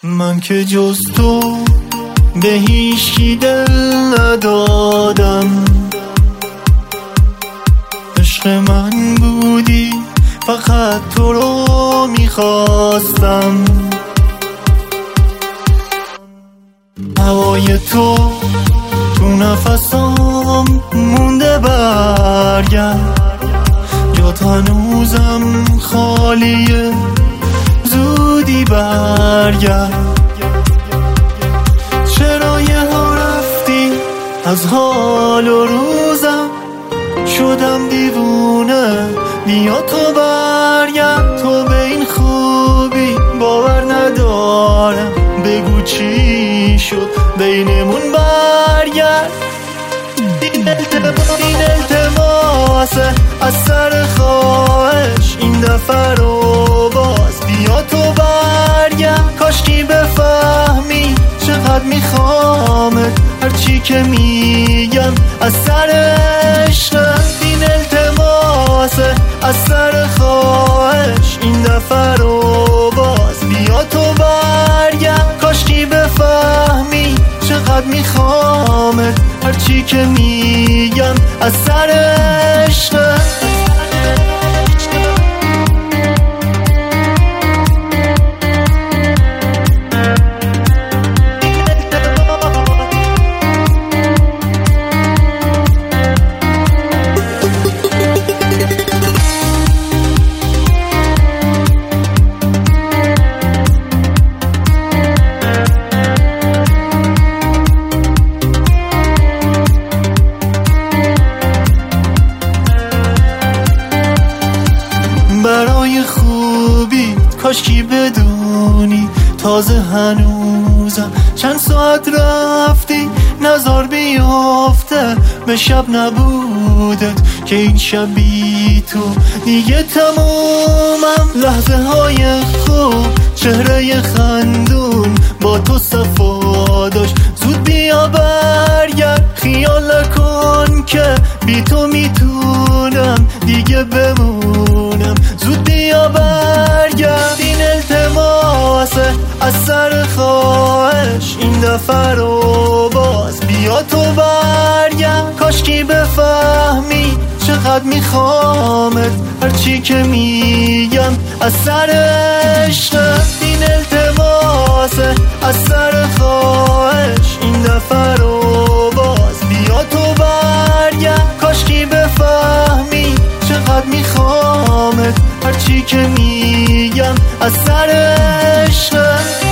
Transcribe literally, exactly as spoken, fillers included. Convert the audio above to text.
من که جز تو به هیچکی دل ندادم، عشق من بودی فقط تو رو میخواستم. هوای تو تو نفسام مونده، برگرد جات هنوزم خالیه، زودی برگرد. چرا یه ها رفتی از حال و روزم، شدم دیوونه، بیا تو برگرد. تو به این خوبی باور ندارم، بگو چی شد بینمون، برگرد. این التماسه از سر خواهش، این دفعه رو باز بیا تو برگرد. کاشکی بفهمی چقدر میخوامت، هرچی که میگم از سر عشقم. این التماسه از سر خواهش، این دفعه رو باز بیا تو برگرد. کاشکی بفهمی چقدر میخوامت، هرچی که میگم از سر عشقم. برای خوبی کاشکی بدونی، تازه هنوزم چند ساعت رفتی، نظر بیافته به شب نبودت که این شب بی تو دیگه تمومم. لحظه های خوب، چهره خندون با تو صفا داشت، زود بیا برگرد. خیال نکن که بی تو میتونم دیگه بمونم، زود بیا برگرد. این التماسه از سر خواهش، این دفعه رو باز بیا تو برگرد. کاشکی بفهمی چقدر میخوامت، هرچی که میگم از سر عشقم. این التماسه از سر خواهش، این دفعه رو باز بیا تو برگرد. کاشکی بفهمی چقدر میخوامت، هرچی که میگم از سر عشقم.